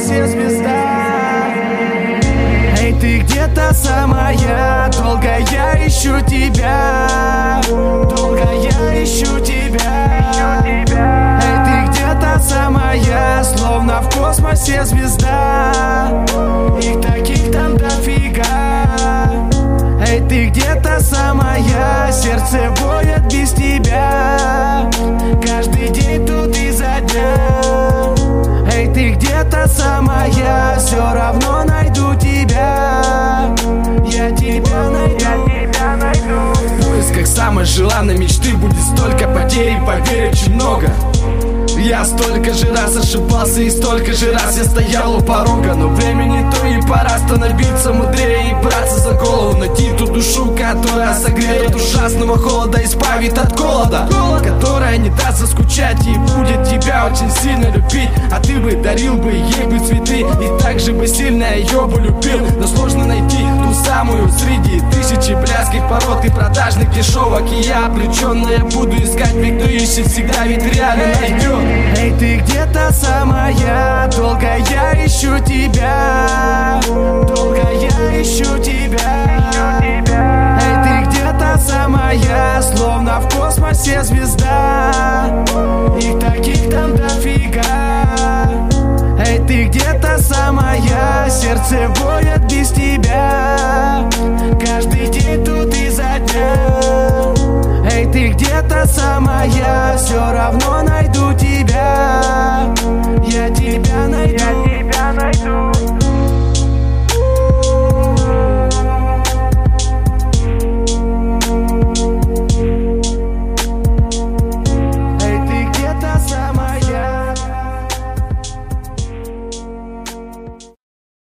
космосе звезда. Эй, ты где-то самая, долго я ищу тебя, долго я ищу тебя. Эй, ты где-то самая, словно в космосе звезда. Их таких там дофига. Эй, ты где-то самая, сердце воет без тебя. Каждый день тут изо дня. Эй, ты где-то самая, все равно найду тебя. Я тебя найду. В поисках самой желанной мечты будет столько потерь, поверь, очень много. Я столько же раз ошибался и столько же раз я стоял у порога. Но времени то и пора становиться мудрее и браться за голову. Найти ту душу, которая согреет от ужасного холода, избавит от голода, которая не даст заскучать и будет тебя очень сильно любить. А ты бы дарил бы ей бы цветы и так же бы сильно ее бы любил. Но сложно найти ту самую среди тысячи блядских пород и продажных дешевок. И я обреченная буду искать, ведь кто ищет всегда, ведь реально найдет. Эй, ты где-то самая, долго я ищу тебя, долго я ищу тебя. Эй, ты где-то самая, словно в космосе звезда. Их таких там дофига. Эй, ты где-то самая, сердце воет без тебя. Каждый день тут изо дня. Эй, ты где-то самая, все равно найду тебя. Я тебя найду.